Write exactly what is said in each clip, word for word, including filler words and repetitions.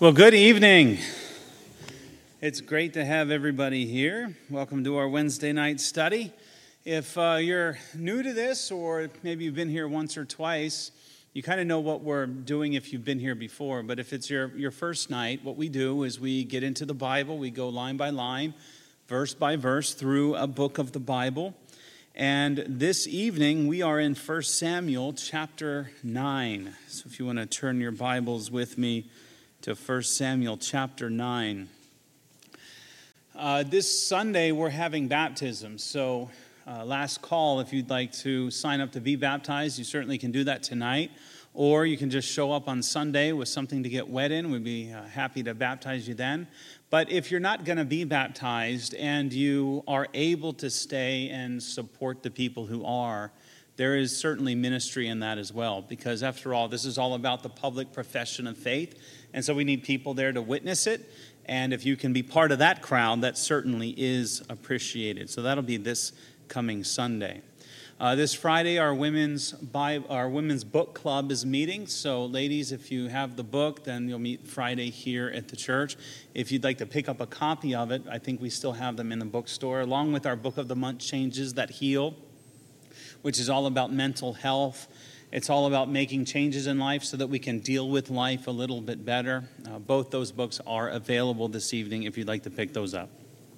Well, good evening. It's great to have everybody here. Welcome to our Wednesday night study. If uh, you're new to this, or maybe you've been here once or twice, you kind of know what we're doing if you've been here before. But if it's your, your first night, what we do is we get into the Bible. We go line by line, verse by verse, through a book of the Bible. And this evening, we are in First Samuel chapter nine. So if you want to turn your Bibles with me to First Samuel chapter nine. Uh, this Sunday, we're having baptism. So uh, last call, if you'd like to sign up to be baptized, you certainly can do that tonight. Or you can just show up on Sunday with something to get wet in. We'd be uh, happy to baptize you then. But if you're not going to be baptized and you are able to stay and support the people who are, there is certainly ministry in that as well. Because after all, this is all about the public profession of faith. And so we need people there to witness it. And if you can be part of that crowd, that certainly is appreciated. So that'll be this coming Sunday. Uh, this Friday, our women's Bible, our women's book club is meeting. So ladies, if you have the book, then you'll meet Friday here at the church. If you'd like to pick up a copy of it, I think we still have them in the bookstore, along with our Book of the Month, Changes That Heal, which is all about mental health. It's all about making changes in life so that we can deal with life a little bit better. Uh, both those books are available this evening if you'd like to pick those up.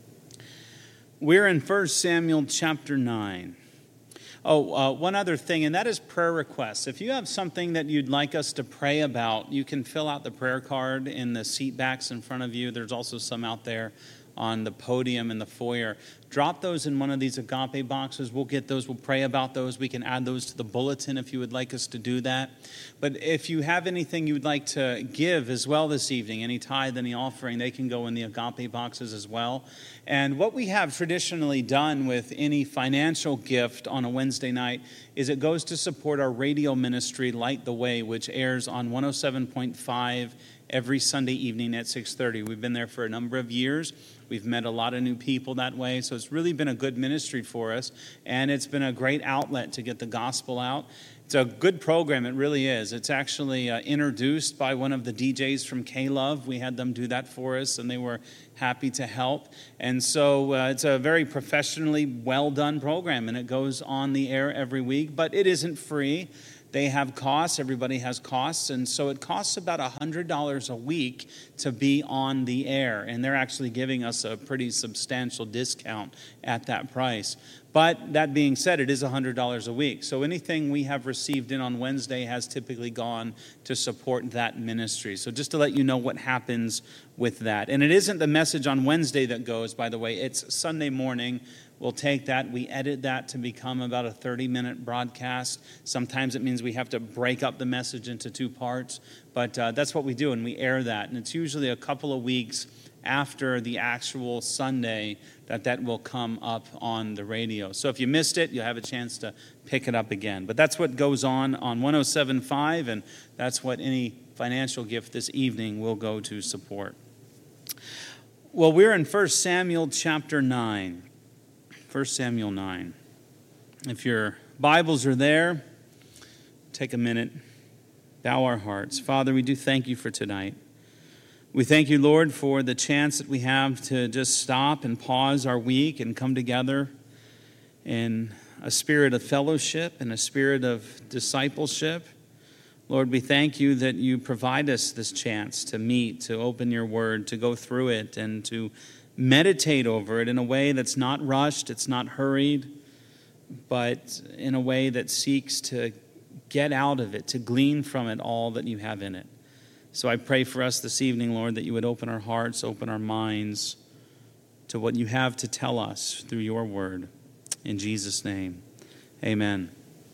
We're in First Samuel chapter nine. Oh, uh, one other thing, and that is prayer requests. If you have something that you'd like us to pray about, you can fill out the prayer card in the seat backs in front of you. There's also some out there on the podium in the foyer. Drop those in one of these agape boxes. We'll get those. We'll pray about those. We can add those to the bulletin if you would like us to do that. But if you have anything you would like to give as well this evening, any tithe, any offering, they can go in the agape boxes as well. And what we have traditionally done with any financial gift on a Wednesday night is it goes to support our radio ministry, Light the Way, which airs on one oh seven point five every Sunday evening at six thirty. We've been there for a number of years. We've met a lot of new people that way, so it's really been a good ministry for us, and it's been a great outlet to get the gospel out. It's a good program, it really is. It's actually uh, introduced by one of the D Js from K-Love. We had them do that for us, and they were happy to help. And so uh, it's a very professionally well-done program, and it goes on the air every week, but it isn't free. They have costs. Everybody has costs. And so it costs about one hundred dollars a week to be on the air. And they're actually giving us a pretty substantial discount at that price. But that being said, it is one hundred dollars a week. So anything we have received in on Wednesday has typically gone to support that ministry. So just to let you know what happens with that. And it isn't the message on Wednesday that goes, by the way. It's Sunday morning. We'll take that, we edit that to become about a thirty-minute broadcast. Sometimes it means we have to break up the message into two parts, but uh, that's what we do, and we air that. And it's usually a couple of weeks after the actual Sunday that that will come up on the radio. So if you missed it, you'll have a chance to pick it up again. But that's what goes on on one oh seven point five, and that's what any financial gift this evening will go to support. Well, we're in First Samuel chapter nine. First Samuel nine. If your Bibles are there, take a minute, bow our hearts. Father, we do thank you for tonight. We thank you, Lord, for the chance that we have to just stop and pause our week and come together in a spirit of fellowship and a spirit of discipleship. Lord, we thank you that you provide us this chance to meet, to open your word, to go through it, and to meditate over it in a way that's not rushed, it's not hurried, but in a way that seeks to get out of it, to glean from it all that you have in it. So I pray for us this evening, Lord, that you would open our hearts, open our minds to what you have to tell us through your word. In Jesus' name, amen.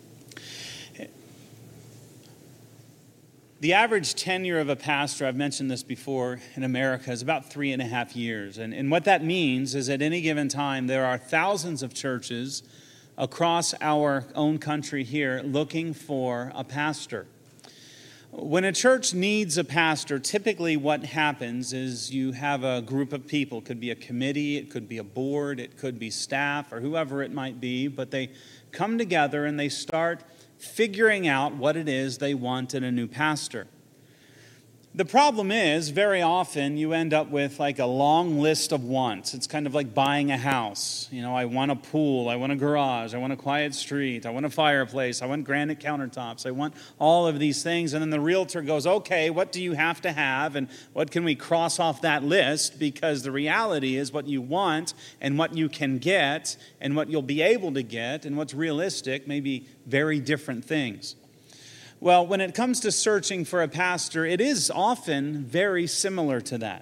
The average tenure of a pastor, I've mentioned this before, in America is about three and a half years. And, and what that means is at any given time, there are thousands of churches across our own country here looking for a pastor. When a church needs a pastor, typically what happens is you have a group of people. It could be a committee, it could be a board, it could be staff, or whoever it might be, but they come together and they start figuring out what it is they want in a new pastor. The problem is, very often you end up with like a long list of wants. It's kind of like buying a house. You know, I want a pool, I want a garage, I want a quiet street, I want a fireplace, I want granite countertops, I want all of these things. And then the realtor goes, okay, what do you have to have and what can we cross off that list? Because the reality is what you want and what you can get and what you'll be able to get and what's realistic may be very different things. Well, when it comes to searching for a pastor, it is often very similar to that.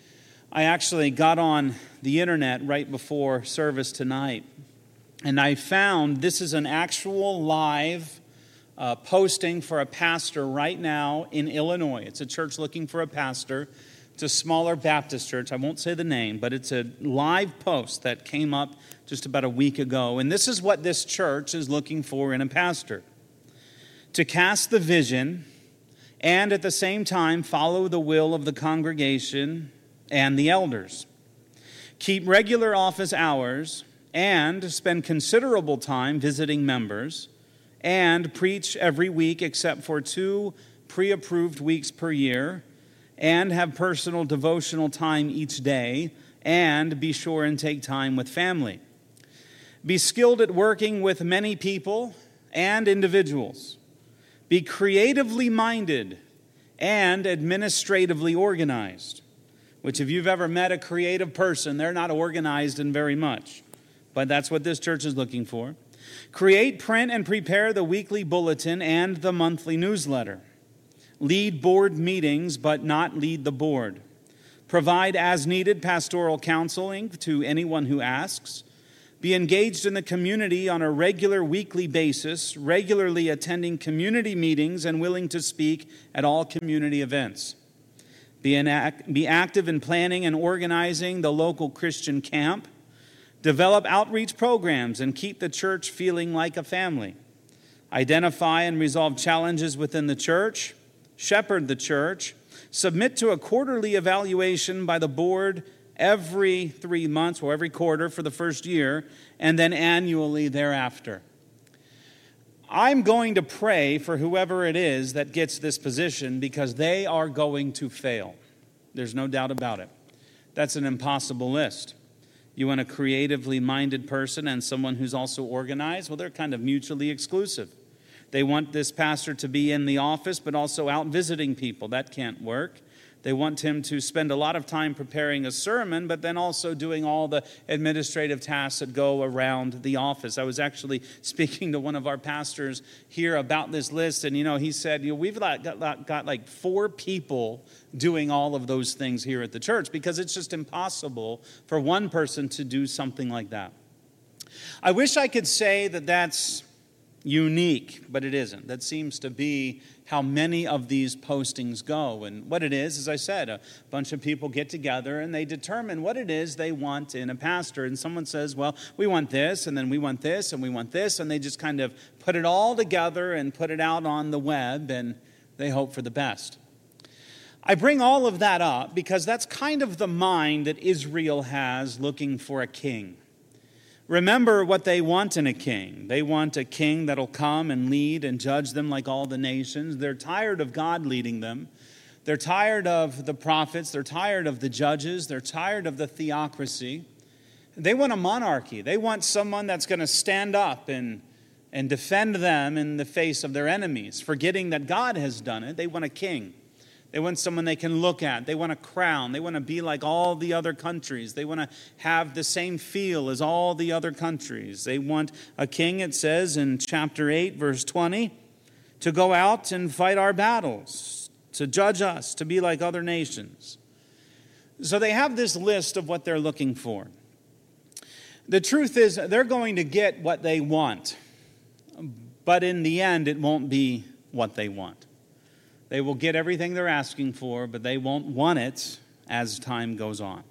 I actually got on the internet right before service tonight, and I found this is an actual live uh, posting for a pastor right now in Illinois. It's a church looking for a pastor. It's a smaller Baptist church. I won't say the name, but it's a live post that came up just about a week ago. And this is what this church is looking for in a pastor: to cast the vision and at the same time follow the will of the congregation and the elders. Keep regular office hours and spend considerable time visiting members and preach every week except for two pre-approved weeks per year and have personal devotional time each day and be sure and take time with family. Be skilled at working with many people and individuals. Be creatively minded and administratively organized, which if you've ever met a creative person, they're not organized in very much. But that's what this church is looking for. Create, print, and prepare the weekly bulletin and the monthly newsletter. Lead board meetings, but not lead the board. Provide as needed pastoral counseling to anyone who asks. Be engaged in the community on a regular weekly basis, regularly attending community meetings and willing to speak at all community events. Be, an act, be active in planning and organizing the local Christian camp. Develop outreach programs and keep the church feeling like a family. Identify and resolve challenges within the church. Shepherd the church. Submit to a quarterly evaluation by the board every three months or every quarter for the first year, and then annually thereafter. I'm going to pray for whoever it is that gets this position because they are going to fail. There's no doubt about it. That's an impossible list. You want a creatively minded person and someone who's also organized? Well, they're kind of mutually exclusive. They want this pastor to be in the office but also out visiting people. That can't work. They want him to spend a lot of time preparing a sermon, but then also doing all the administrative tasks that go around the office. I was actually speaking to one of our pastors here about this list, and, you know, he said, you know, we've got, got, got like four people doing all of those things here at the church because it's just impossible for one person to do something like that. I wish I could say that that's unique, but it isn't. That seems to be how many of these postings go. And what it is, as I said, a bunch of people get together and they determine what it is they want in a pastor. And someone says, well, we want this, and then we want this, and we want this. And they just kind of put it all together and put it out on the web, and they hope for the best. I bring all of that up because that's kind of the mind that Israel has looking for a king. Remember what they want in a king. They want a king that'll come and lead and judge them like all the nations. They're tired of God leading them. They're tired of the prophets. They're tired of the judges. They're tired of the theocracy. They want a monarchy. They want someone that's going to stand up and, and defend them in the face of their enemies, forgetting that God has done it. They want a king. They want someone they can look at. They want a crown. They want to be like all the other countries. They want to have the same feel as all the other countries. They want a king, it says in chapter eight, verse twenty, to go out and fight our battles, to judge us, to be like other nations. So they have this list of what they're looking for. The truth is they're going to get what they want, but in the end it won't be what they want. They will get everything they're asking for, but they won't want it as time goes on.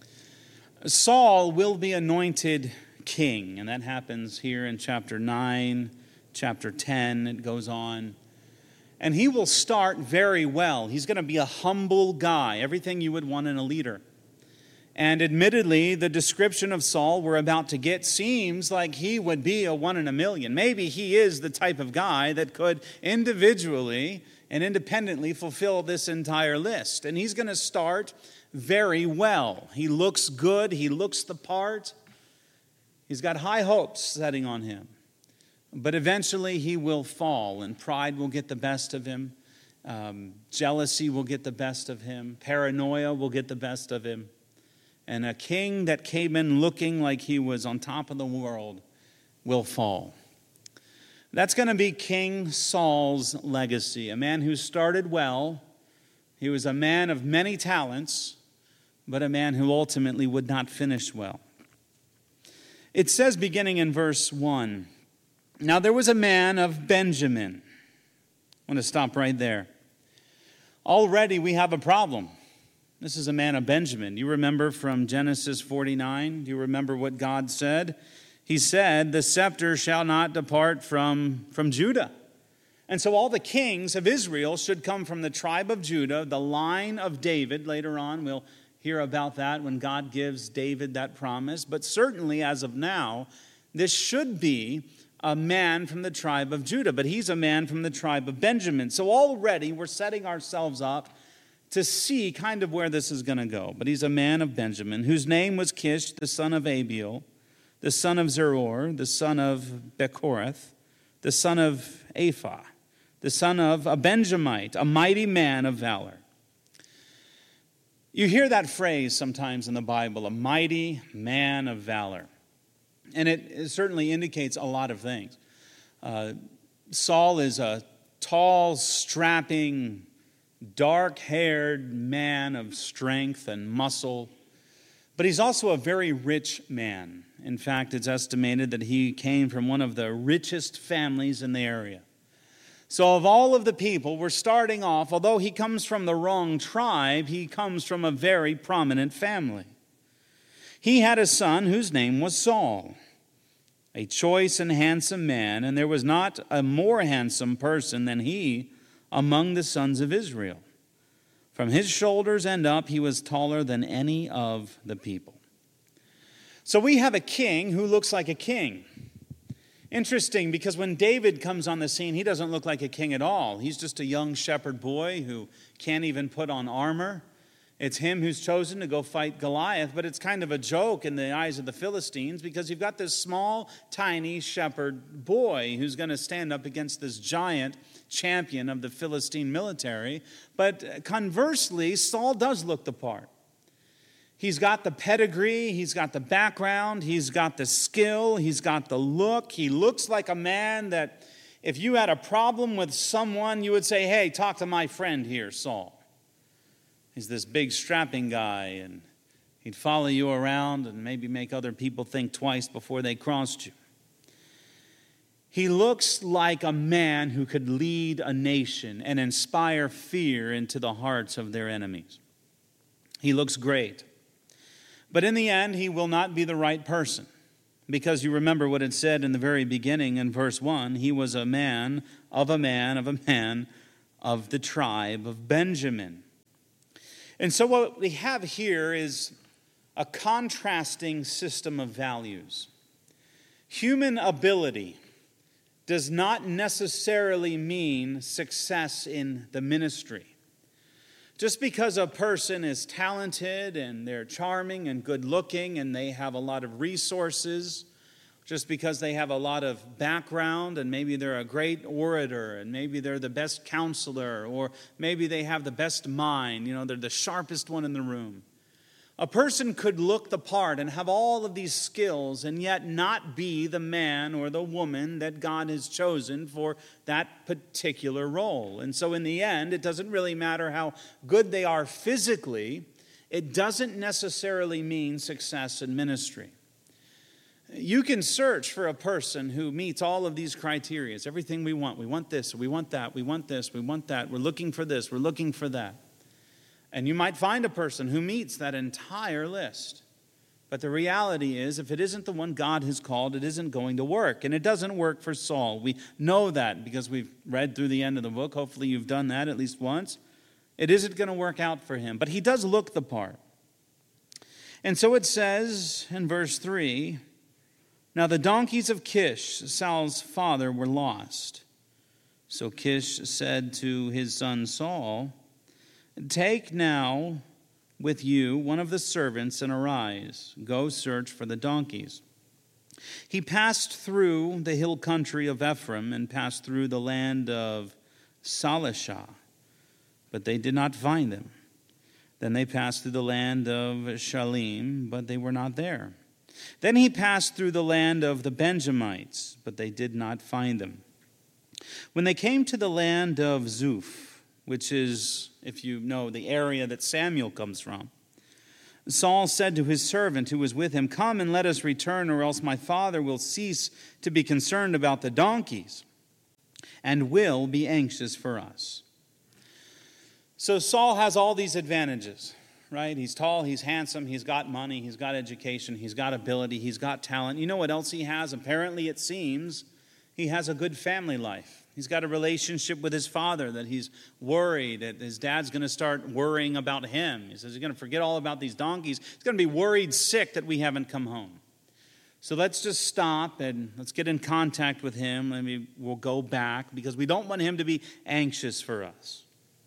Saul will be anointed king, and that happens here in chapter nine, chapter ten, it goes on. And he will start very well. He's going to be a humble guy, everything you would want in a leader. And admittedly, the description of Saul we're about to get seems like he would be a one in a million. Maybe he is the type of guy that could individually, and independently fulfill this entire list. And he's going to start very well. He looks good. He looks the part. He's got high hopes setting on him. But eventually he will fall, and pride will get the best of him. Um, jealousy will get the best of him. Paranoia will get the best of him. And a king that came in looking like he was on top of the world will fall. That's going to be King Saul's legacy, a man who started well. He was a man of many talents, but a man who ultimately would not finish well. It says, beginning in verse one, now there was a man of Benjamin. I want to stop right there. Already we have a problem. This is a man of Benjamin. You remember from Genesis forty-nine? Do you remember what God said? He said, the scepter shall not depart from, from Judah. And so all the kings of Israel should come from the tribe of Judah, the line of David. Later on, we'll hear about that when God gives David that promise. But certainly, as of now, this should be a man from the tribe of Judah. But he's a man from the tribe of Benjamin. So already we're setting ourselves up to see kind of where this is going to go. But he's a man of Benjamin, whose name was Kish, the son of Abiel, the son of Zeror, the son of Bechorath, the son of Ephah, the son of a Benjamite, a mighty man of valor. You hear that phrase sometimes in the Bible, a mighty man of valor. And it, it certainly indicates a lot of things. Uh, Saul is a tall, strapping, dark-haired man of strength and muscle. But he's also a very rich man. In fact, it's estimated that he came from one of the richest families in the area. So of all of the people, we're starting off, although he comes from the wrong tribe, he comes from a very prominent family. He had a son whose name was Saul, a choice and handsome man, and there was not a more handsome person than he among the sons of Israel. From his shoulders and up, he was taller than any of the people. So we have a king who looks like a king. Interesting, because when David comes on the scene, he doesn't look like a king at all. He's just a young shepherd boy who can't even put on armor. It's him who's chosen to go fight Goliath, but it's kind of a joke in the eyes of the Philistines because you've got this small, tiny shepherd boy who's going to stand up against this giant champion of the Philistine military. But conversely, Saul does look the part. He's got the pedigree, he's got the background, he's got the skill, he's got the look. He looks like a man that if you had a problem with someone, you would say, hey, talk to my friend here, Saul. He's this big strapping guy, and he'd follow you around and maybe make other people think twice before they crossed you. He looks like a man who could lead a nation and inspire fear into the hearts of their enemies. He looks great. But in the end, he will not be the right person. Because you remember what it said in the very beginning in verse one, he was a man of a man of a man of the tribe of Benjamin. And so what we have here is a contrasting system of values. Human ability does not necessarily mean success in the ministry. Just because a person is talented and they're charming and good looking and they have a lot of resources, just because they have a lot of background and maybe they're a great orator and maybe they're the best counselor or maybe they have the best mind, you know, they're the sharpest one in the room. A person could look the part and have all of these skills and yet not be the man or the woman that God has chosen for that particular role. And so in the end, it doesn't really matter how good they are physically. It doesn't necessarily mean success in ministry. You can search for a person who meets all of these criteria. Everything we want. We want this, we want that, we want this, we want that. We're looking for this, we're looking for that. And you might find a person who meets that entire list. But the reality is, if it isn't the one God has called, it isn't going to work. And it doesn't work for Saul. We know that because we've read through the end of the book. Hopefully you've done that at least once. It isn't going to work out for him. But he does look the part. And so it says in verse three, now the donkeys of Kish, Saul's father, were lost. So Kish said to his son Saul, "Take now with you one of the servants and arise, go search for the donkeys." He passed through the hill country of Ephraim and passed through the land of Salishah, but they did not find them. Then they passed through the land of Shalim, but they were not there. Then he passed through the land of the Benjamites, but they did not find them. When they came to the land of Zuph, which is, if you know, the area that Samuel comes from, Saul said to his servant who was with him, "Come and let us return, or else my father will cease to be concerned about the donkeys and will be anxious for us." So Saul has all these advantages, right? He's tall, he's handsome, he's got money, he's got education, he's got ability, he's got talent. You know what else he has? Apparently, it seems, he has a good family life. He's got a relationship with his father that he's worried that his dad's going to start worrying about him. He says he's going to forget all about these donkeys. He's going to be worried sick that we haven't come home. So let's just stop and let's get in contact with him. Maybe we'll go back because we don't want him to be anxious for us.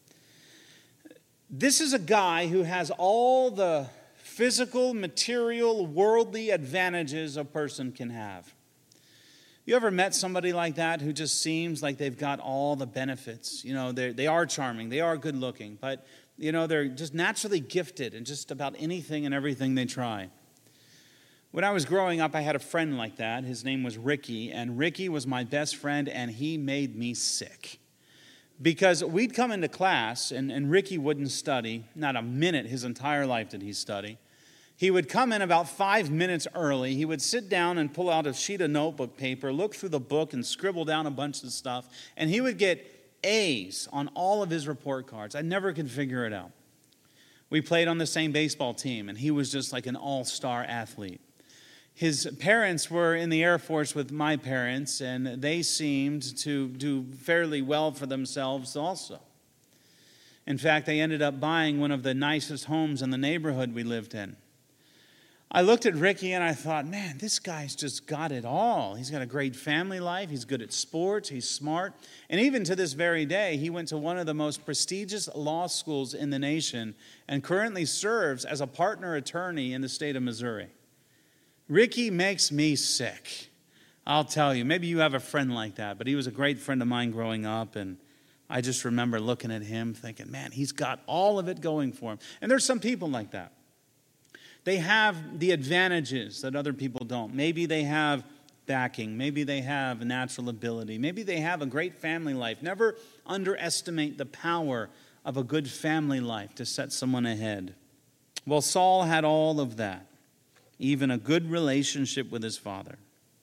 This is a guy who has all the physical, material, worldly advantages a person can have. You ever met somebody like that who just seems like they've got all the benefits? You know, they they are charming, they are good looking, but, you know, they're just naturally gifted in just about anything and everything they try. When I was growing up, I had a friend like that. His name was Ricky, and Ricky was my best friend, and he made me sick. Because we'd come into class, and, and Ricky wouldn't study, not a minute his entire life did he study. He would come in about five minutes early. He would sit down and pull out a sheet of notebook paper, look through the book and scribble down a bunch of stuff. And he would get A's on all of his report cards. I never could figure it out. We played on the same baseball team, and he was just like an all-star athlete. His parents were in the Air Force with my parents, and they seemed to do fairly well for themselves also. In fact, they ended up buying one of the nicest homes in the neighborhood we lived in. I looked at Ricky and I thought, man, this guy's just got it all. He's got a great family life. He's good at sports. He's smart. And even to this very day, he went to one of the most prestigious law schools in the nation and currently serves as a partner attorney in the state of Missouri. Ricky makes me sick. I'll tell you, maybe you have a friend like that, but he was a great friend of mine growing up, and I just remember looking at him thinking, man, he's got all of it going for him. And there's some people like that. They have the advantages that other people don't. Maybe they have backing. Maybe they have a natural ability. Maybe they have a great family life. Never underestimate the power of a good family life to set someone ahead. Well, Saul had all of that, even a good relationship with his father.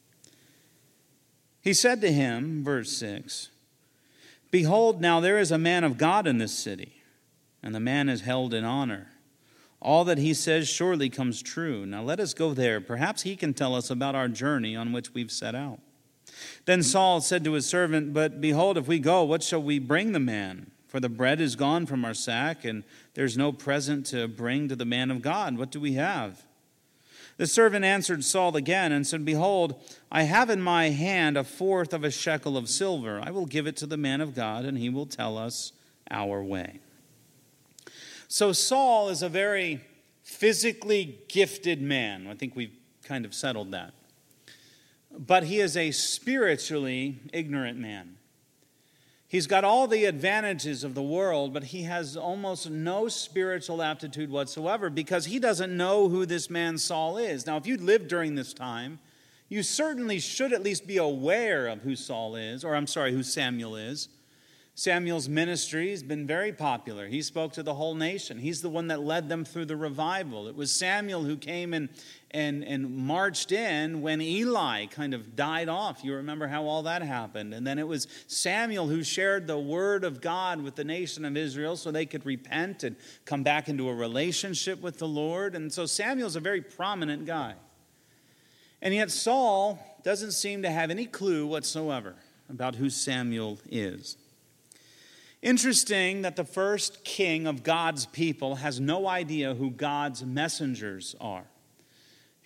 He said to him, verse six, "Behold, now there is a man of God in this city, and the man is held in honor. All that he says surely comes true. Now let us go there. Perhaps he can tell us about our journey on which we've set out." Then Saul said to his servant, "But behold, if we go, what shall we bring the man? For the bread is gone from our sack, and there's no present to bring to the man of God. What do we have?" The servant answered Saul again and said, "Behold, I have in my hand a fourth of a shekel of silver. I will give it to the man of God, and he will tell us our way." So Saul is a very physically gifted man. I think we've kind of settled that. But he is a spiritually ignorant man. He's got all the advantages of the world, but he has almost no spiritual aptitude whatsoever because he doesn't know who this man Saul is. Now, if you lived during this time, you certainly should at least be aware of who Saul is, or I'm sorry, who Samuel is. Samuel's ministry has been very popular. He spoke to the whole nation. He's the one that led them through the revival. It was Samuel who came and, and, and marched in when Eli kind of died off. You remember how all that happened. And then it was Samuel who shared the word of God with the nation of Israel so they could repent and come back into a relationship with the Lord. And so Samuel's a very prominent guy. And yet Saul doesn't seem to have any clue whatsoever about who Samuel is. Interesting that the first king of God's people has no idea who God's messengers are.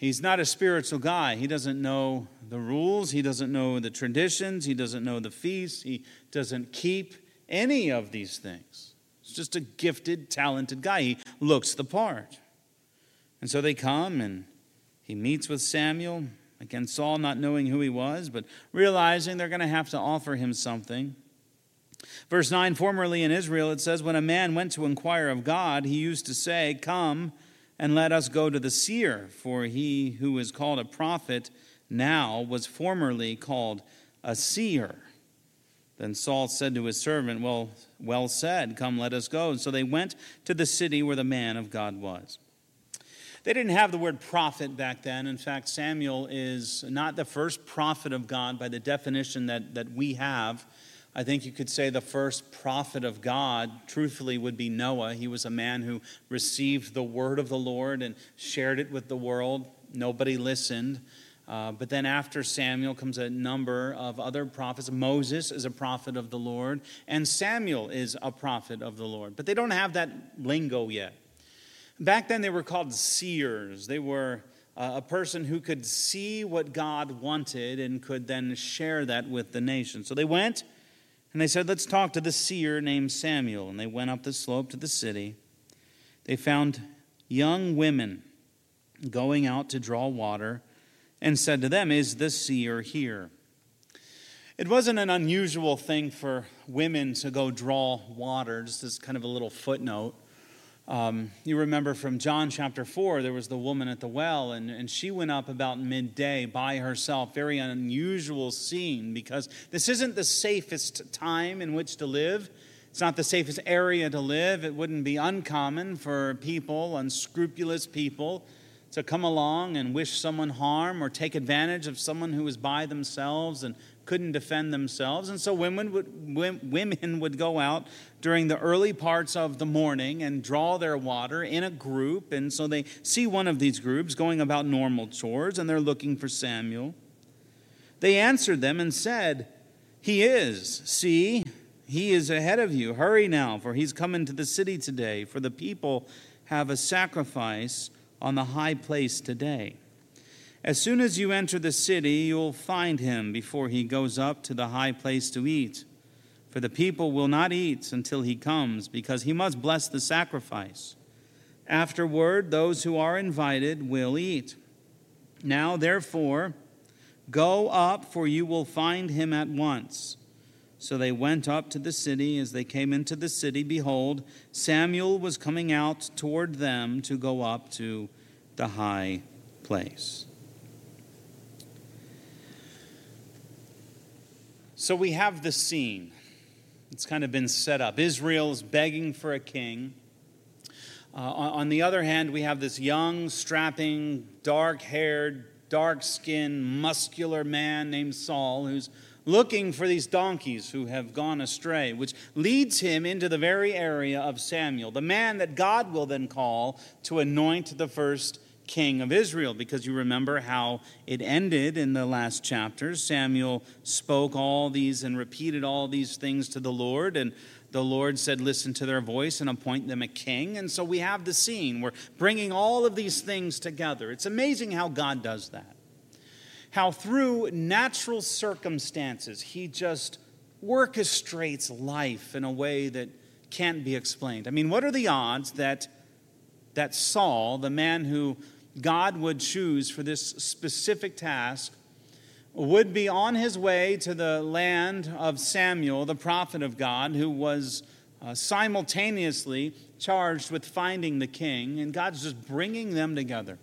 He's not a spiritual guy. He doesn't know the rules. He doesn't know the traditions. He doesn't know the feasts. He doesn't keep any of these things. He's just a gifted, talented guy. He looks the part. And so they come and he meets with Samuel. Again, Saul not knowing who he was, but realizing they're going to have to offer him something. Verse nine, formerly in Israel, it says, when a man went to inquire of God, he used to say, come and let us go to the seer, for he who is called a prophet now was formerly called a seer. Then Saul said to his servant, well, well said, come, let us go. And so they went to the city where the man of God was. They didn't have the word prophet back then. In fact, Samuel is not the first prophet of God by the definition that, that we have. I think you could say the first prophet of God, truthfully, would be Noah. He was a man who received the word of the Lord and shared it with the world. Nobody listened. Uh, but then after Samuel comes a number of other prophets. Moses is a prophet of the Lord, and Samuel is a prophet of the Lord. But they don't have that lingo yet. Back then they were called seers. They were uh, a person who could see what God wanted and could then share that with the nation. So they went and they said, let's talk to the seer named Samuel. And they went up the slope to the city. They found young women going out to draw water and said to them, is the seer here? It wasn't an unusual thing for women to go draw water, just as kind of a little footnote. Um, you remember from John chapter four, there was the woman at the well, and, and she went up about midday by herself. Very unusual scene, because this isn't the safest time in which to live. It's not the safest area to live. It wouldn't be uncommon for people, unscrupulous people, to come along and wish someone harm or take advantage of someone who was by themselves and couldn't defend themselves. And so women would, women would go out during the early parts of the morning and draw their water in a group. And so they see one of these groups going about normal chores, and they're looking for Samuel. They answered them and said, he is. See, he is ahead of you. Hurry now, for he's come into the city today. For the people have a sacrifice on the high place today. As soon as you enter the city, you'll find him before he goes up to the high place to eat. For the people will not eat until he comes, because he must bless the sacrifice. Afterward, those who are invited will eat. Now, therefore, go up, for you will find him at once. So they went up to the city. As they came into the city, behold, Samuel was coming out toward them to go up to the high place. So we have the scene. It's kind of been set up. Israel is begging for a king. Uh, on the other hand, we have this young, strapping, dark-haired, dark-skinned, muscular man named Saul who's looking for these donkeys who have gone astray, which leads him into the very area of Samuel, the man that God will then call to anoint the first king of Israel, because you remember how it ended in the last chapter. Samuel spoke all these and repeated all these things to the Lord, and the Lord said, listen to their voice and appoint them a king. And so we have the scene. We're bringing all of these things together. It's amazing how God does that. How through natural circumstances, he just orchestrates life in a way that can't be explained. I mean, what are the odds that that Saul, the man who God would choose for this specific task, would be on his way to the land of Samuel, the prophet of God, who was uh, simultaneously charged with finding the king, and God's just bringing them together.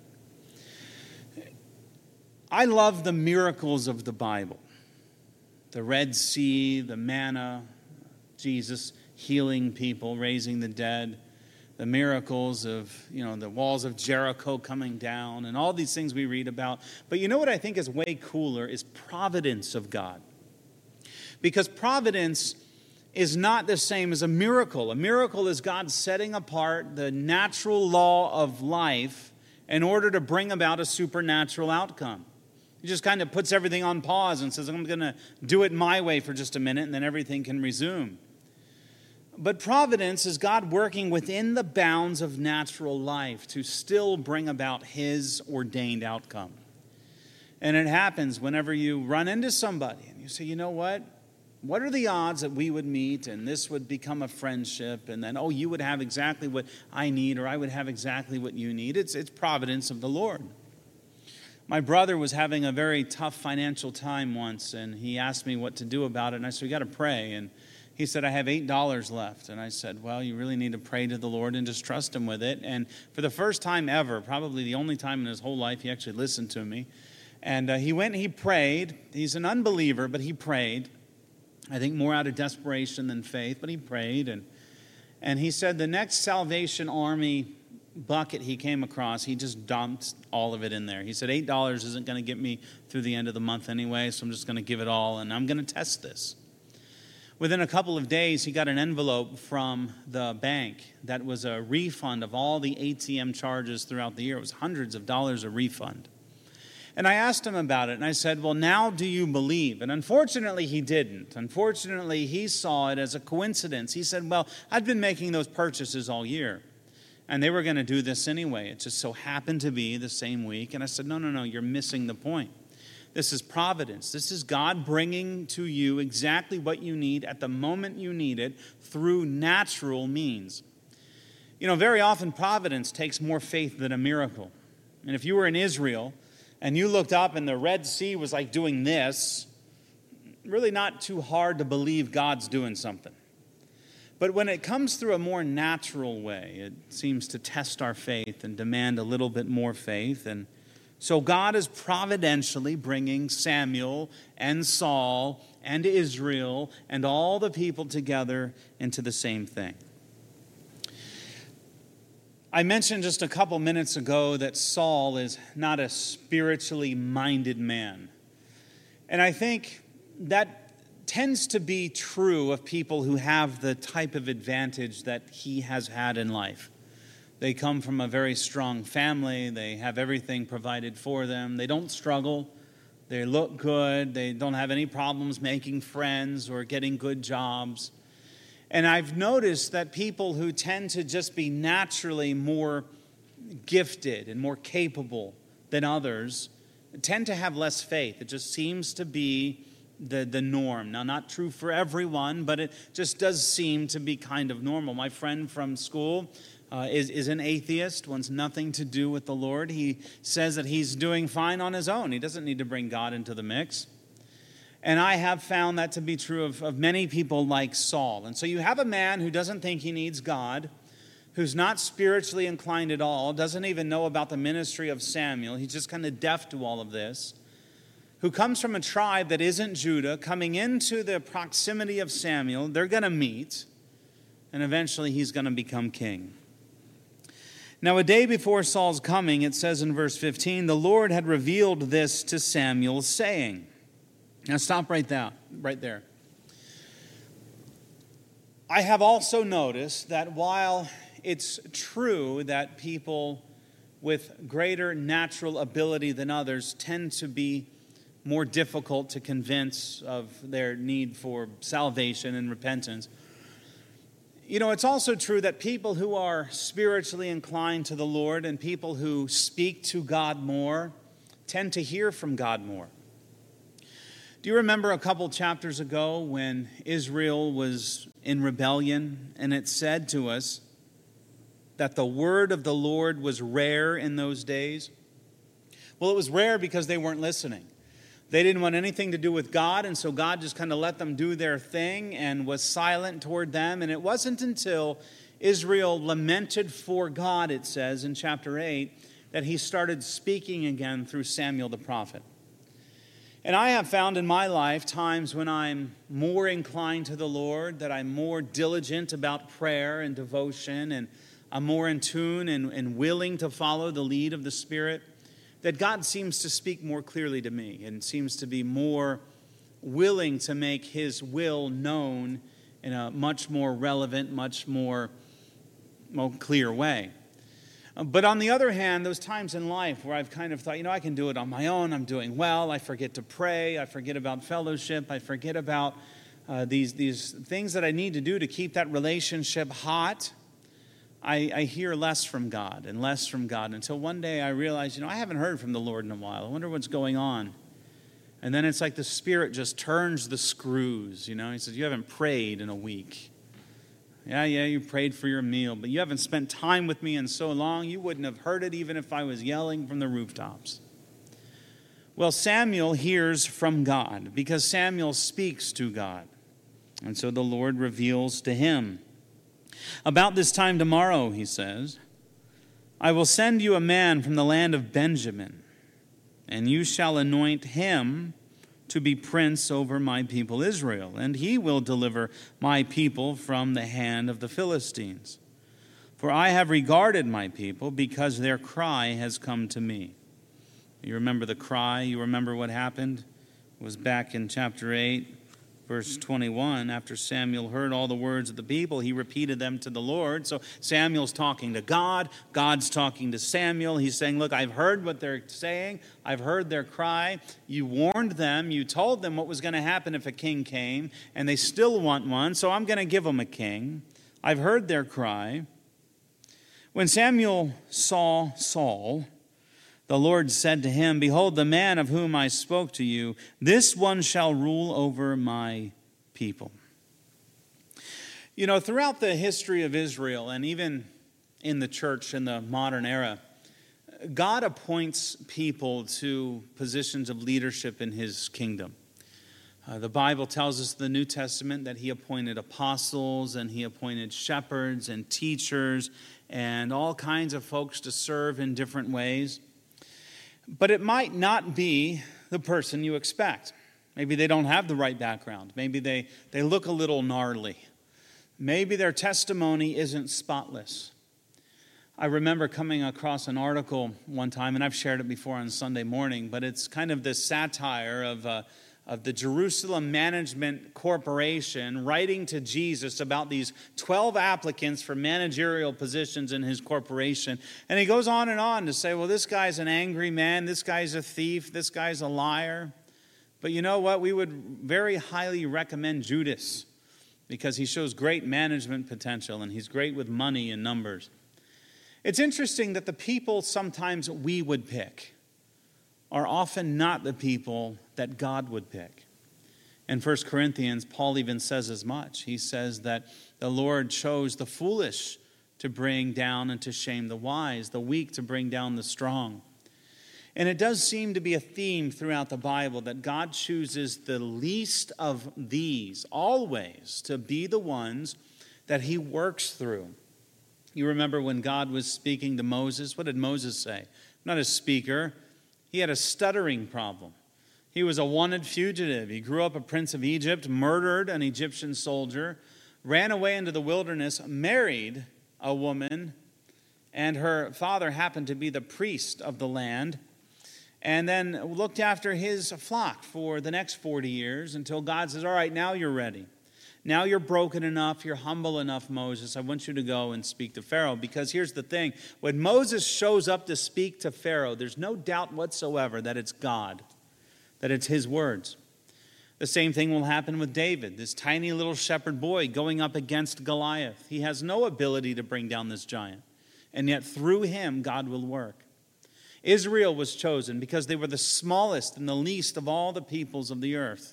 I love the miracles of the Bible. The Red Sea, the manna, Jesus healing people, raising the dead, the miracles of, you know, the walls of Jericho coming down, and all these things we read about. But you know what I think is way cooler is providence of God. Because providence is not the same as a miracle. A miracle is God setting apart the natural law of life in order to bring about a supernatural outcome. He just kind of puts everything on pause and says, I'm going to do it my way for just a minute, and then everything can resume. But providence is God working within the bounds of natural life to still bring about His ordained outcome. And it happens whenever you run into somebody and you say, you know what? What are the odds that we would meet and this would become a friendship, and then, oh, you would have exactly what I need, or I would have exactly what you need? It's, it's providence of the Lord. My brother was having a very tough financial time once, and he asked me what to do about it, and I said, we got to pray. And he said, I have eight dollars left. And I said, well, you really need to pray to the Lord and just trust Him with it. And for the first time ever, probably the only time in his whole life, he actually listened to me. And uh, he went and he prayed. He's an unbeliever, but he prayed. I think more out of desperation than faith, but he prayed. And, and he said the next Salvation Army bucket he came across, he just dumped all of it in there. He said, eight dollars isn't going to get me through the end of the month anyway, so I'm just going to give it all, and I'm going to test this. Within a couple of days, he got an envelope from the bank that was a refund of all the A T M charges throughout the year. It was hundreds of dollars a refund. And I asked him about it, and I said, well, now do you believe? And unfortunately, he didn't. Unfortunately, he saw it as a coincidence. He said, well, I've been making those purchases all year, and they were going to do this anyway. It just so happened to be the same week. And I said, no, no, no, you're missing the point. This is providence. This is God bringing to you exactly what you need at the moment you need it through natural means. You know, very often providence takes more faith than a miracle. And if you were in Israel and you looked up and the Red Sea was like doing this, really not too hard to believe God's doing something. But when it comes through a more natural way, it seems to test our faith and demand a little bit more faith. And so God is providentially bringing Samuel and Saul and Israel and all the people together into the same thing. I mentioned just a couple minutes ago that Saul is not a spiritually minded man. And I think that tends to be true of people who have the type of advantage that he has had in life. They come from a very strong family. They have everything provided for them. They don't struggle. They look good. They don't have any problems making friends or getting good jobs. And I've noticed that people who tend to just be naturally more gifted and more capable than others tend to have less faith. It just seems to be the, the norm. Now, not true for everyone, but it just does seem to be kind of normal. My friend from school uh, is, is an atheist, wants nothing to do with the Lord. He says that he's doing fine on his own. He doesn't need to bring God into the mix. And I have found that to be true of, of many people like Saul. And so you have a man who doesn't think he needs God, who's not spiritually inclined at all, doesn't even know about the ministry of Samuel. He's just kind of deaf to all of this, who comes from a tribe that isn't Judah, coming into the proximity of Samuel. They're going to meet, and eventually he's going to become king. Now, a day before Saul's coming, it says in verse fifteen, the Lord had revealed this to Samuel, saying... Now stop right there, right there. I have also noticed that while it's true that people with greater natural ability than others tend to be more difficult to convince of their need for salvation and repentance, you know, it's also true that people who are spiritually inclined to the Lord and people who speak to God more tend to hear from God more. Do you remember a couple chapters ago when Israel was in rebellion, and it said to us that the word of the Lord was rare in those days? Well, it was rare because they weren't listening. They didn't want anything to do with God, and so God just kind of let them do their thing and was silent toward them. And it wasn't until Israel lamented for God, it says in chapter eight, that he started speaking again through Samuel the prophet. And I have found in my life times when I'm more inclined to the Lord, that I'm more diligent about prayer and devotion, and I'm more in tune and, and willing to follow the lead of the Spirit, that God seems to speak more clearly to me and seems to be more willing to make His will known in a much more relevant, much more, more clear way. But on the other hand, those times in life where I've kind of thought, you know, I can do it on my own, I'm doing well, I forget to pray, I forget about fellowship, I forget about uh, these, these things that I need to do to keep that relationship hot, I, I hear less from God and less from God until one day I realize, you know, I haven't heard from the Lord in a while. I wonder what's going on. And then it's like the Spirit just turns the screws, you know. He says, you haven't prayed in a week. Yeah, yeah, you prayed for your meal, but you haven't spent time with me in so long, you wouldn't have heard it even if I was yelling from the rooftops. Well, Samuel hears from God because Samuel speaks to God. And so the Lord reveals to him. About this time tomorrow, he says, I will send you a man from the land of Benjamin, and you shall anoint him to be prince over my people Israel, and he will deliver my people from the hand of the Philistines. For I have regarded my people because their cry has come to me. You remember the cry? You remember what happened? It was back in chapter eight, verse twenty-one. After Samuel heard all the words of the people, he repeated them to the Lord. So Samuel's talking to God. God's talking to Samuel. He's saying, look, I've heard what they're saying. I've heard their cry. You warned them. You told them what was going to happen if a king came, and they still want one, so I'm going to give them a king. I've heard their cry. When Samuel saw Saul, the Lord said to him, behold, the man of whom I spoke to you, this one shall rule over my people. You know, throughout the history of Israel, and even in the church in the modern era, God appoints people to positions of leadership in his kingdom. Uh, the Bible tells us in the New Testament that he appointed apostles, and he appointed shepherds and teachers, and all kinds of folks to serve in different ways. But it might not be the person you expect. Maybe they don't have the right background. Maybe they, they look a little gnarly. Maybe their testimony isn't spotless. I remember coming across an article one time, and I've shared it before on Sunday morning, but it's kind of this satire of uh, of the Jerusalem Management Corporation writing to Jesus about these twelve applicants for managerial positions in his corporation. And he goes on and on to say, well, this guy's an angry man, this guy's a thief, this guy's a liar. But you know what? We would very highly recommend Judas because he shows great management potential and he's great with money and numbers. It's interesting that the people sometimes we would pick are often not the people that God would pick. In First Corinthians, Paul even says as much. He says that the Lord chose the foolish to bring down and to shame the wise, the weak to bring down the strong. And it does seem to be a theme throughout the Bible that God chooses the least of these always to be the ones that he works through. You remember when God was speaking to Moses, what did Moses say? Not a speaker. He had a stuttering problem. He was a wanted fugitive. He grew up a prince of Egypt, murdered an Egyptian soldier, ran away into the wilderness, married a woman, and her father happened to be the priest of the land, and then looked after his flock for the next forty years until God says, all right, now you're ready. Now you're broken enough, you're humble enough, Moses. I want you to go and speak to Pharaoh. Because here's the thing. When Moses shows up to speak to Pharaoh, there's no doubt whatsoever that it's God, that it's his words. The same thing will happen with David, this tiny little shepherd boy going up against Goliath. He has no ability to bring down this giant. And yet through him, God will work. Israel was chosen because they were the smallest and the least of all the peoples of the earth.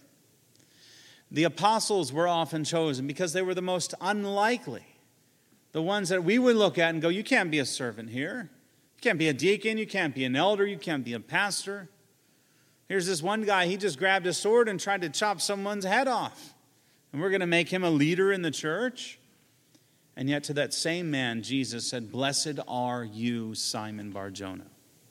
The apostles were often chosen because they were the most unlikely. The ones that we would look at and go, you can't be a servant here. You can't be a deacon. You can't be an elder. You can't be a pastor. Here's this one guy, he just grabbed a sword and tried to chop someone's head off. And we're going to make him a leader in the church? And yet to that same man, Jesus said, blessed are you, Simon Bar-Jonah.